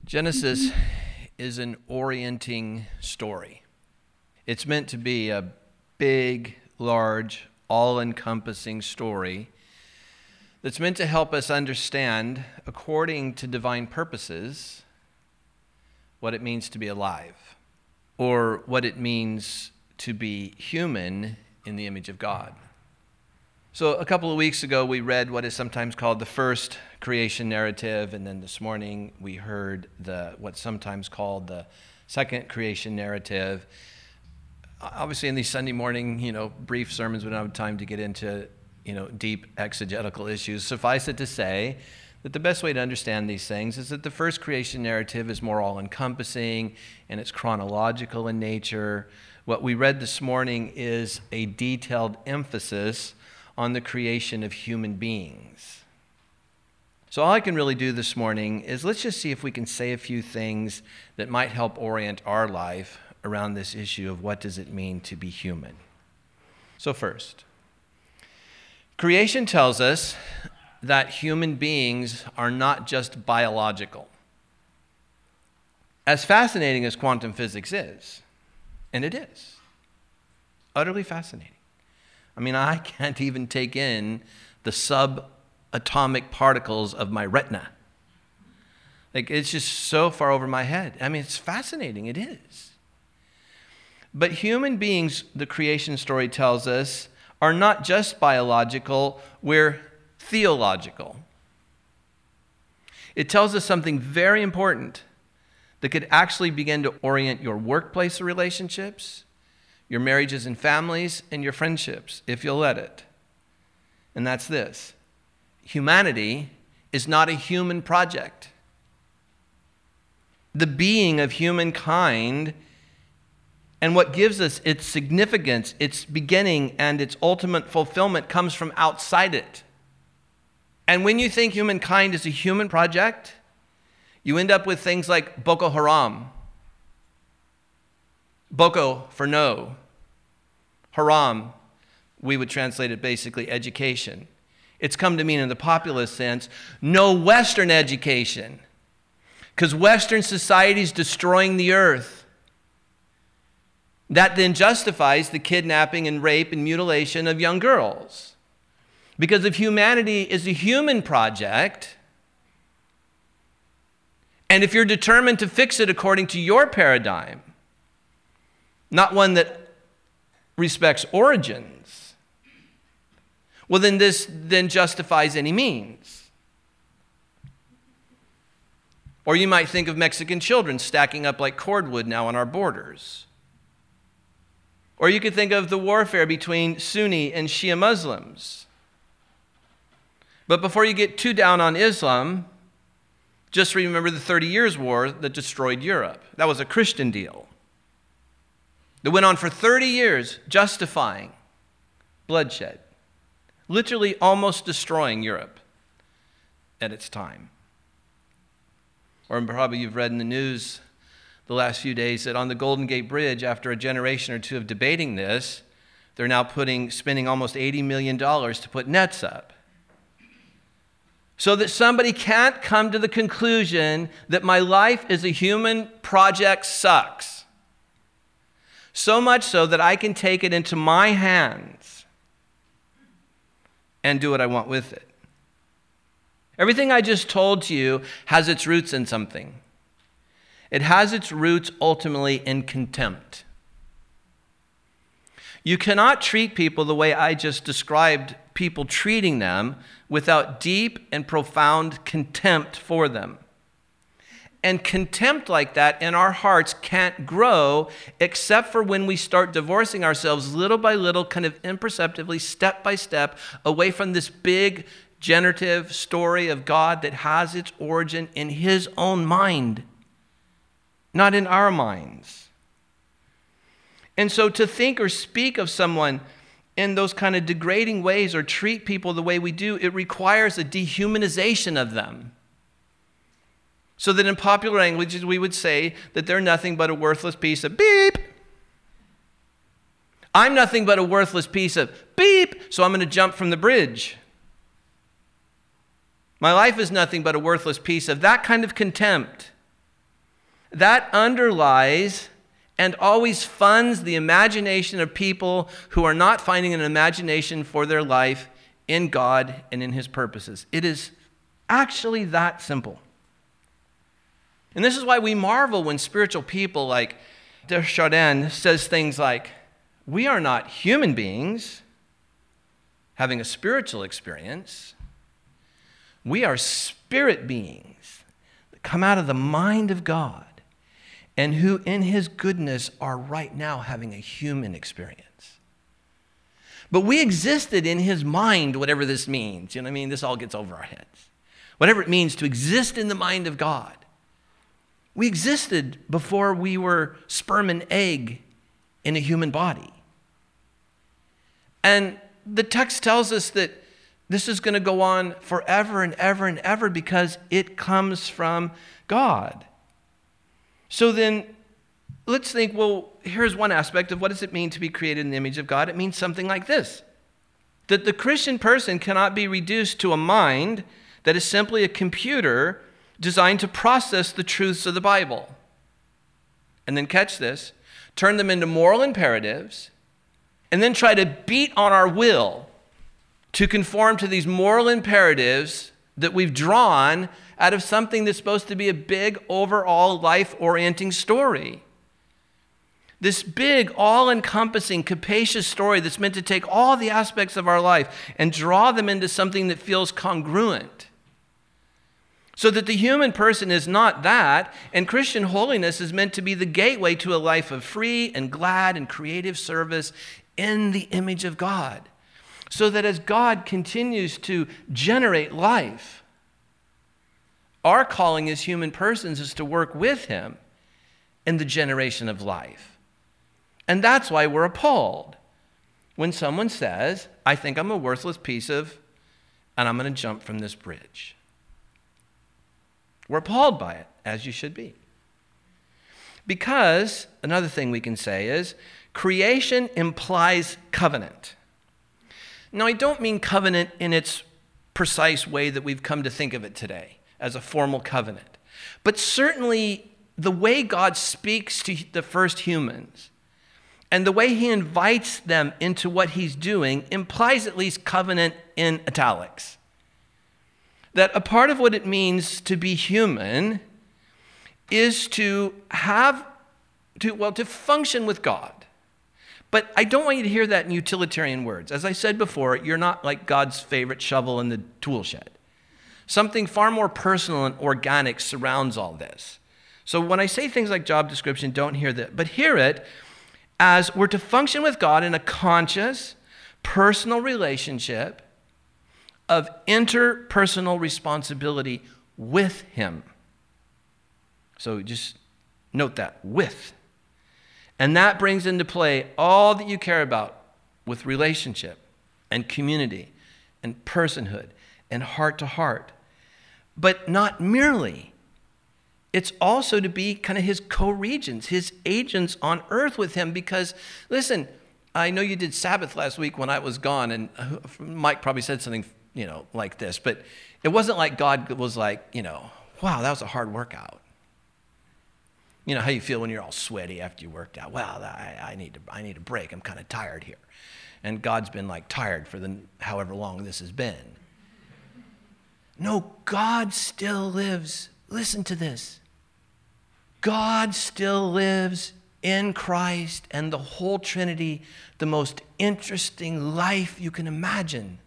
Genesis is an orienting story. It's meant to be a big, large, all-encompassing story that's meant to help us understand, according to divine purposes, what it means to be alive, or what it means to be human in the image of God. So a couple of weeks ago, we read what is sometimes called the first creation narrative, and then this morning we heard what's sometimes called the second creation narrative. Obviously, in these Sunday morning, brief sermons, we don't have time to get into, deep exegetical issues. Suffice it to say that the best way to understand these things is that the first creation narrative is more all-encompassing and it's chronological in nature. What we read this morning is a detailed emphasis on the creation of human beings. So all I can really do this morning is let's just see if we can say a few things that might help orient our life around this issue of what does it mean to be human. So first, creation tells us that human beings are not just biological. As fascinating as quantum physics is, and it is, utterly fascinating. I can't even take in the subatomic particles of my retina. It's just so far over my head. It's fascinating. It is. But human beings, the creation story tells us, are not just biological, we're theological. It tells us something very important that could actually begin to orient your workplace relationships, your marriages and families, and your friendships, if you'll let it. And that's this: humanity is not a human project. The being of humankind and what gives us its significance, its beginning, and its ultimate fulfillment comes from outside it. And when you think humankind is a human project, you end up with things like Boko Haram. Boko for no. Haram, we would translate it basically education. It's come to mean in the populist sense, no Western education. Because Western society is destroying the earth. That then justifies the kidnapping and rape and mutilation of young girls. Because if humanity is a human project, and if you're determined to fix it according to your paradigm, not one that respects origins, well, then this then justifies any means. Or you might think of Mexican children stacking up like cordwood now on our borders. Or you could think of the warfare between Sunni and Shia Muslims. But before you get too down on Islam, just remember the 30 Years' War that destroyed Europe. That was a Christian deal. That went on for 30 years justifying bloodshed, literally almost destroying Europe at its time. Or probably you've read in the news the last few days that on the Golden Gate Bridge, after a generation or two of debating this, they're now spending almost $80 million to put nets up. So that somebody can't come to the conclusion that my life as a human project sucks. So much so that I can take it into my hands and do what I want with it. Everything I just told to you has its roots in something. It has its roots ultimately in contempt. You cannot treat people the way I just described people treating them without deep and profound contempt for them. And contempt like that in our hearts can't grow except for when we start divorcing ourselves little by little, kind of imperceptibly, step by step, away from this big generative story of God that has its origin in His own mind, not in our minds. And so to think or speak of someone in those kind of degrading ways or treat people the way we do, it requires a dehumanization of them. So that in popular languages, we would say that they're nothing but a worthless piece of beep. I'm nothing but a worthless piece of beep, so I'm going to jump from the bridge. My life is nothing but a worthless piece of that kind of contempt. that underlies and always funds the imagination of people who are not finding an imagination for their life in God and in his purposes. It is actually that simple. And this is why we marvel when spiritual people like Desjardins says things like, we are not human beings having a spiritual experience. We are spirit beings that come out of the mind of God and who in his goodness are right now having a human experience. But we existed in his mind, whatever this means. You know what I mean? This all gets over our heads. Whatever it means to exist in the mind of God. We existed before we were sperm and egg in a human body. And the text tells us that this is going to go on forever and ever and ever because it comes from God. So then, let's think, well, here's one aspect of what does it mean to be created in the image of God? It means something like this, that the Christian person cannot be reduced to a mind that is simply a computer designed to process the truths of the Bible. And then catch this, turn them into moral imperatives, and then try to beat on our will to conform to these moral imperatives that we've drawn out of something that's supposed to be a big, overall, life-orienting story. This big, all-encompassing, capacious story that's meant to take all the aspects of our life and draw them into something that feels congruent. So that the human person is not that, and Christian holiness is meant to be the gateway to a life of free and glad and creative service in the image of God. So that as God continues to generate life, our calling as human persons is to work with him in the generation of life. And that's why we're appalled when someone says, I think I'm a worthless piece of, and I'm going to jump from this bridge. We're appalled by it, as you should be. Because, another thing we can say is, creation implies covenant. Now, I don't mean covenant in its precise way that we've come to think of it today, as a formal covenant. But certainly, the way God speaks to the first humans and the way he invites them into what he's doing implies at least covenant in italics. That a part of what it means to be human is to function with God. But I don't want you to hear that in utilitarian words. As I said before, you're not like God's favorite shovel in the tool shed. Something far more personal and organic surrounds all this. So when I say things like job description, don't hear that, but hear it as we're to function with God in a conscious, personal relationship of interpersonal responsibility with him. So just note that, with. And that brings into play all that you care about with relationship and community and personhood and heart to heart. But not merely. It's also to be kind of his co-regents, his agents on earth with him. Because, listen, I know you did Sabbath last week when I was gone, and Mike probably said something, like this. But it wasn't like God was like, wow, that was a hard workout. You know how you feel when you're all sweaty after you worked out. Well, I need a break. I'm kind of tired here. And God's been like tired for however long this has been. No, God still lives. Listen to this. God still lives in Christ and the whole Trinity, the most interesting life you can imagine.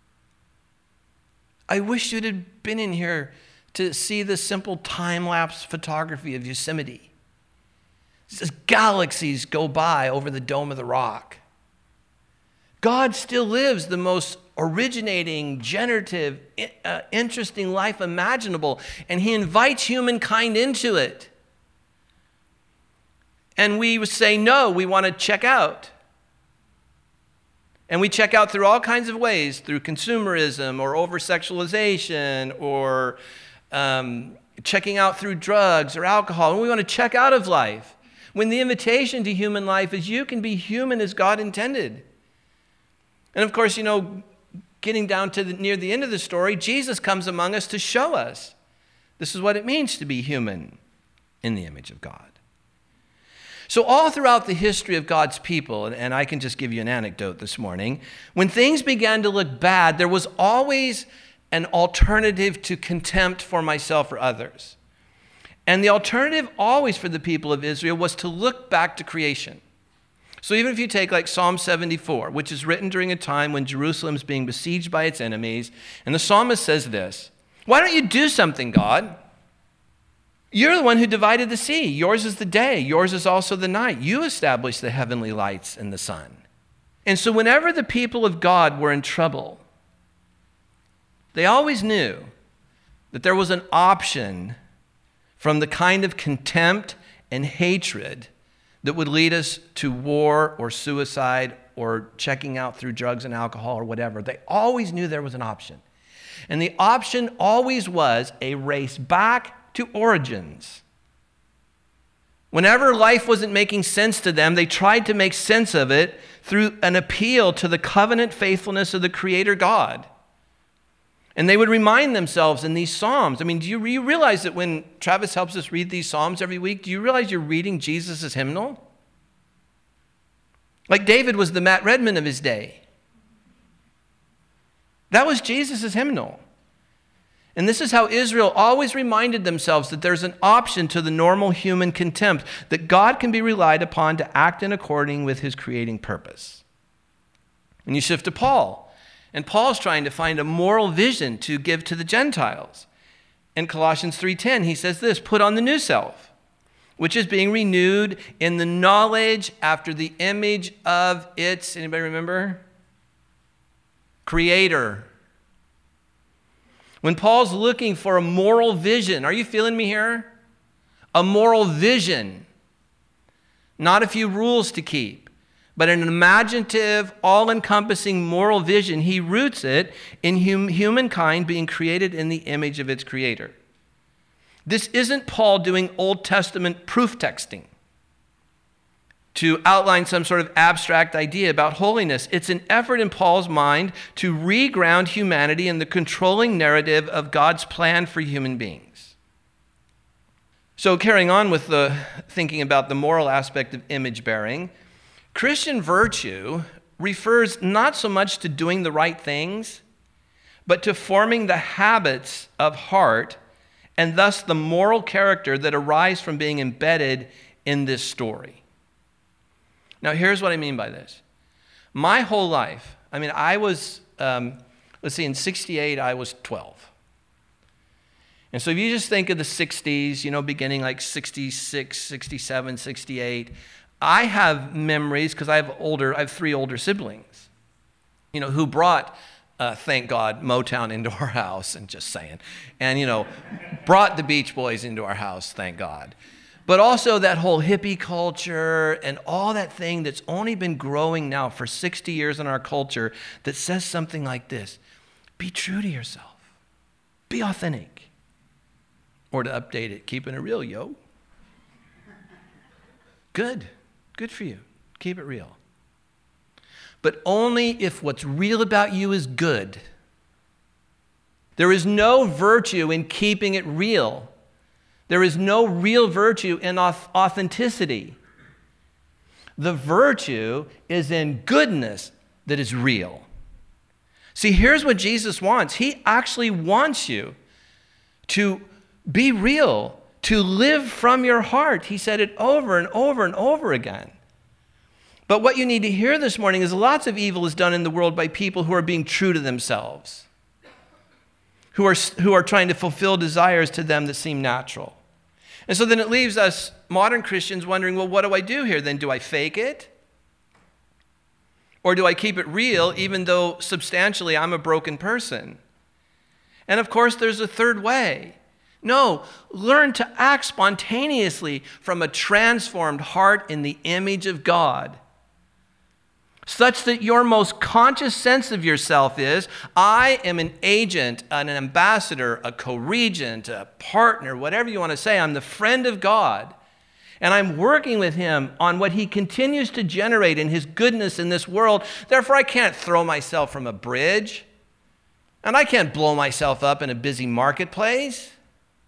I wish you'd have been in here to see the simple time-lapse photography of Yosemite. As galaxies go by over the Dome of the Rock. God still lives the most originating, generative, interesting life imaginable, and he invites humankind into it. And we say, no, we want to check out. And we check out through all kinds of ways, through consumerism or over-sexualization or checking out through drugs or alcohol. And we want to check out of life. When the invitation to human life is you can be human as God intended. And of course, getting down to near the end of the story, Jesus comes among us to show us this is what it means to be human. in the image of God. So all throughout the history of God's people, and I can just give you an anecdote this morning, when things began to look bad, there was always an alternative to contempt for myself or others. And the alternative always for the people of Israel was to look back to creation. So even if you take like Psalm 74, which is written during a time when Jerusalem is being besieged by its enemies, and the psalmist says this, "Why don't you do something, God? You're the one who divided the sea. Yours is the day. Yours is also the night. You established the heavenly lights and the sun." And so whenever the people of God were in trouble, they always knew that there was an option from the kind of contempt and hatred that would lead us to war or suicide or checking out through drugs and alcohol or whatever. They always knew there was an option. And the option always was a race back to origins. Whenever life wasn't making sense to them, they tried to make sense of it through an appeal to the covenant faithfulness of the Creator God. And they would remind themselves in these Psalms. I mean, do you realize that when Travis helps us read these Psalms every week, do you realize you're reading Jesus' hymnal? Like David was the Matt Redman of his day. That was Jesus' hymnal. And this is how Israel always reminded themselves that there's an option to the normal human contempt, that God can be relied upon to act in accordance with his creating purpose. And you shift to Paul. And Paul's trying to find a moral vision to give to the Gentiles. In Colossians 3:10, he says this, "Put on the new self, which is being renewed in the knowledge after the image of its," anybody remember? Creator. When Paul's looking for a moral vision, are you feeling me here? A moral vision. Not a few rules to keep, but an imaginative, all-encompassing moral vision. He roots it in humankind being created in the image of its creator. This isn't Paul doing Old Testament proof texting to outline some sort of abstract idea about holiness. It's an effort in Paul's mind to reground humanity in the controlling narrative of God's plan for human beings. So carrying on with the thinking about the moral aspect of image bearing, Christian virtue refers not so much to doing the right things, but to forming the habits of heart and thus the moral character that arise from being embedded in this story. Now, here's what I mean by this. My whole life, I was, in 68, I was 12. And so if you just think of the 60s, beginning like 66, 67, 68, I have memories, because I have 3 older siblings, who brought, thank God, Motown into our house, and just saying, and, brought the Beach Boys into our house, thank God. But also that whole hippie culture and all that thing that's only been growing now for 60 years in our culture that says something like this: be true to yourself, be authentic. Or to update it, keeping it real, yo. Good for you. Keep it real. But only if what's real about you is good. There is no virtue in keeping it real. There is no real virtue in authenticity. The virtue is in goodness that is real. See, here's what Jesus wants. He actually wants you to be real, to live from your heart. He said it over and over and over again. But what you need to hear this morning is lots of evil is done in the world by people who are being true to themselves, who are trying to fulfill desires to them that seem natural. And so then it leaves us modern Christians wondering, well, what do I do here then? Do I fake it? Or do I keep it real even though substantially I'm a broken person? And of course, there's a third way. No, learn to act spontaneously from a transformed heart in the image of God, such that your most conscious sense of yourself is, I am an agent, an ambassador, a co-regent, a partner, whatever you want to say. I'm the friend of God, and I'm working with him on what he continues to generate in his goodness in this world. Therefore, I can't throw myself from a bridge, and I can't blow myself up in a busy marketplace.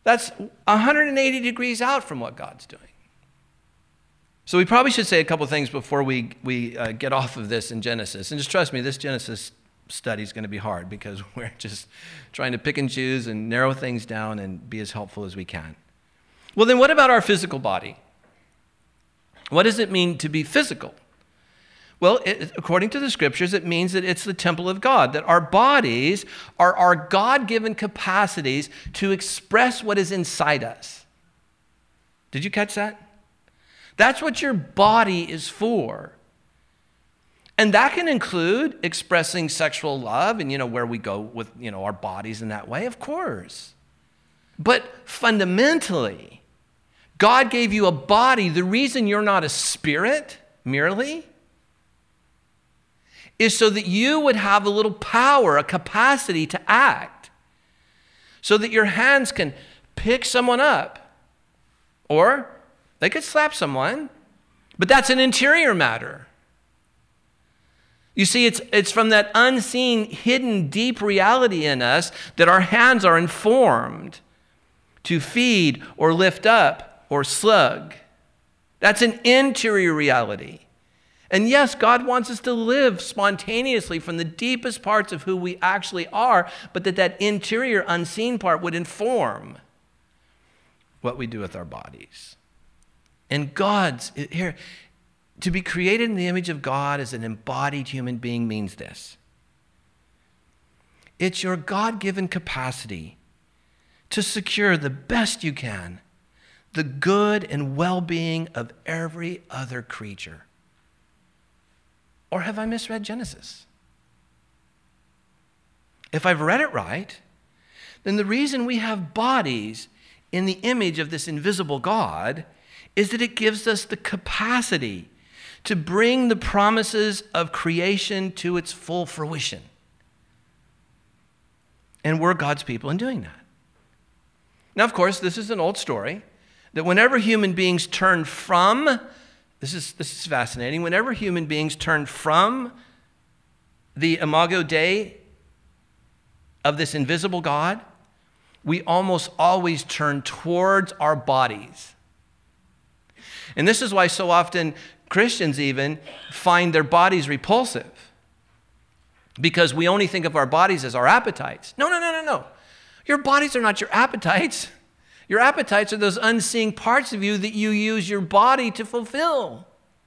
That's 180 degrees out from what God's doing. So we probably should say a couple things before we get off of this in Genesis. And just trust me, this Genesis study is going to be hard because we're just trying to pick and choose and narrow things down and be as helpful as we can. Well, then what about our physical body? What does it mean to be physical? Well, according to the scriptures, it means that it's the temple of God, that our bodies are our God-given capacities to express what is inside us. Did you catch that? That's what your body is for. And that can include expressing sexual love and, where we go with, our bodies in that way, of course. But fundamentally, God gave you a body. The reason you're not a spirit merely is so that you would have a little power, a capacity to act, so that your hands can pick someone up, or they could slap someone, but that's an interior matter. You see, it's from that unseen, hidden, deep reality in us that our hands are informed to feed or lift up or slug. That's an interior reality. And yes, God wants us to live spontaneously from the deepest parts of who we actually are, but that interior, unseen part would inform what we do with our bodies. And here, to be created in the image of God as an embodied human being means this. It's your God-given capacity to secure the best you can the good and well-being of every other creature. Or have I misread Genesis? If I've read it right, then the reason we have bodies in the image of this invisible God is that it gives us the capacity to bring the promises of creation to its full fruition. And we're God's people in doing that. Now, of course, this is an old story, that whenever human beings turn from, this is fascinating, whenever human beings turn from the imago Dei of this invisible God, we almost always turn towards our bodies. And this is why so often Christians even find their bodies repulsive, because we only think of our bodies as our appetites. No. Your bodies are not your appetites. Your appetites are those unseen parts of you that you use your body to fulfill.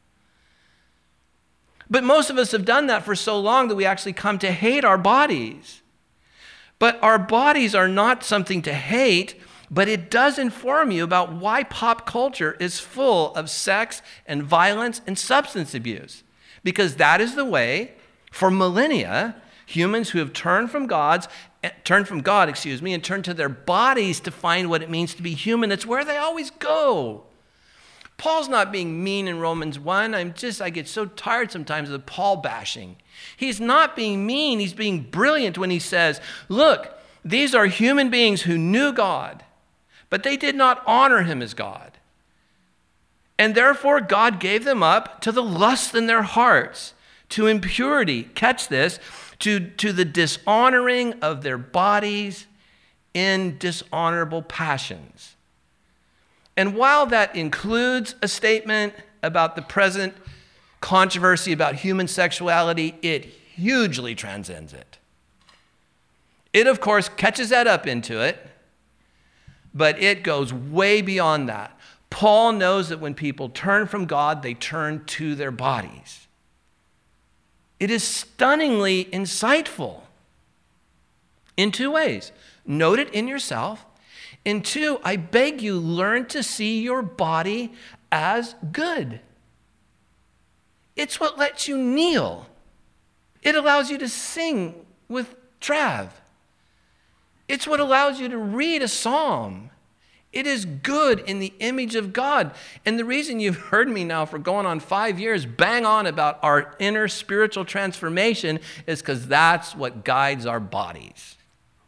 But most of us have done that for so long that we actually come to hate our bodies. But our bodies are not something to hate, but it does inform you about why pop culture is full of sex and violence and substance abuse. Because that is the way, for millennia, humans who have turned from God, and turned to their bodies to find what it means to be human. It's where they always go. Paul's not being mean in Romans 1. I get so tired sometimes of Paul bashing. He's not being mean. He's being brilliant when he says, look, these are human beings who knew God, but they did not honor him as God. And therefore, God gave them up to the lust in their hearts, to impurity. Catch this. To the dishonoring of their bodies in dishonorable passions. And while that includes a statement about the present controversy about human sexuality, it hugely transcends it. It, of course, catches that up into it, but it goes way beyond that. Paul knows that when people turn from God, they turn to their bodies. It is stunningly insightful in two ways. Note it in yourself. And two, I beg you, learn to see your body as good. It's what lets you kneel. It allows you to sing with Trav. It's what allows you to read a psalm. It is good in the image of God. And the reason you've heard me now for going on 5 years bang on about our inner spiritual transformation is because that's what guides our bodies.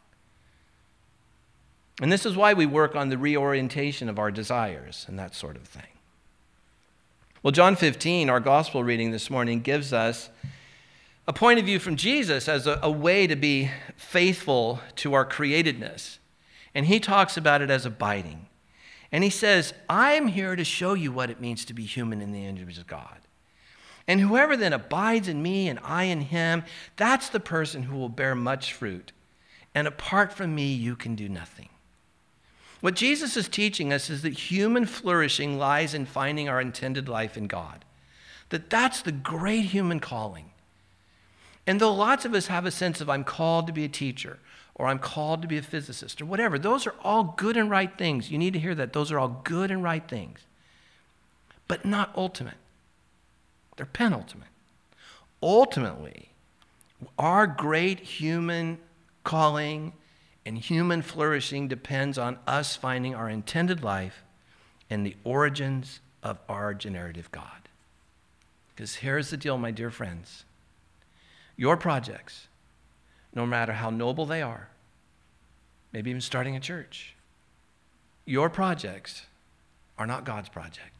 And this is why we work on the reorientation of our desires and that sort of thing. Well, John 15, our gospel reading this morning, gives us a point of view from Jesus as a way to be faithful to our createdness And he talks about it as abiding. And he says, I'm here to show you what it means to be human in the image of God. And whoever then abides in me and I in him, that's the person who will bear much fruit. And apart from me, you can do nothing. What Jesus is teaching us is that human flourishing lies in finding our intended life in God. That's the great human calling. And though lots of us have a sense of I'm called to be a teacher, or I'm called to be a physicist, or whatever, those are all good and right things. You need to hear that. Those are all good and right things. But not ultimate. They're penultimate. Ultimately, our great human calling and human flourishing depends on us finding our intended life and the origins of our generative God. Because here's the deal, my dear friends. Your projects, no matter how noble they are, maybe even starting a church, your projects are not God's project.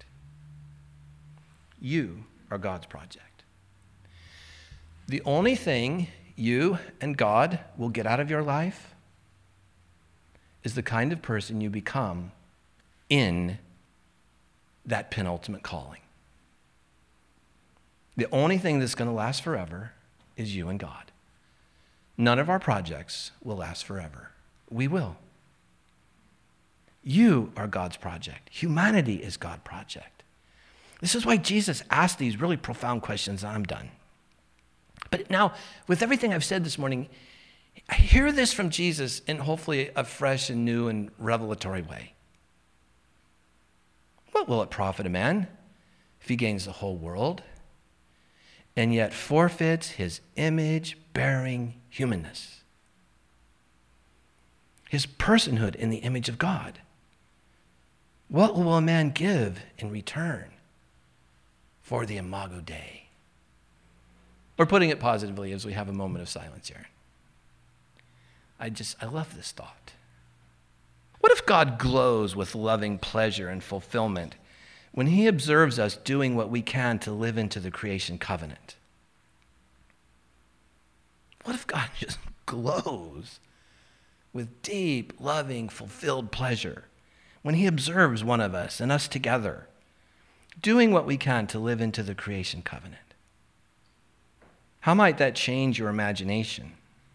You are God's project. The only thing you and God will get out of your life is the kind of person you become in that penultimate calling. The only thing that's going to last forever is you and God. None of our projects will last forever. We will. You are God's project. Humanity is God's project. This is why Jesus asked these really profound questions. I'm done. But now, with everything I've said this morning, I hear this from Jesus in hopefully a fresh and new and revelatory way. What will it profit a man if he gains the whole world and yet forfeits his image-bearing humanness, his personhood in the image of God? What will a man give in return for the imago Dei? Or putting it positively as we have a moment of silence here. I love this thought. What if God glows with loving pleasure and fulfillment when he observes us doing what we can to live into the creation covenant? What if God just glows with deep, loving, fulfilled pleasure when he observes one of us and us together doing what we can to live into the creation covenant? How might that change your imagination?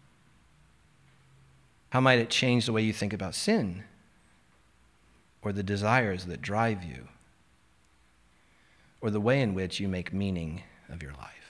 How might it change the way you think about sin or the desires that drive you or the way in which you make meaning of your life?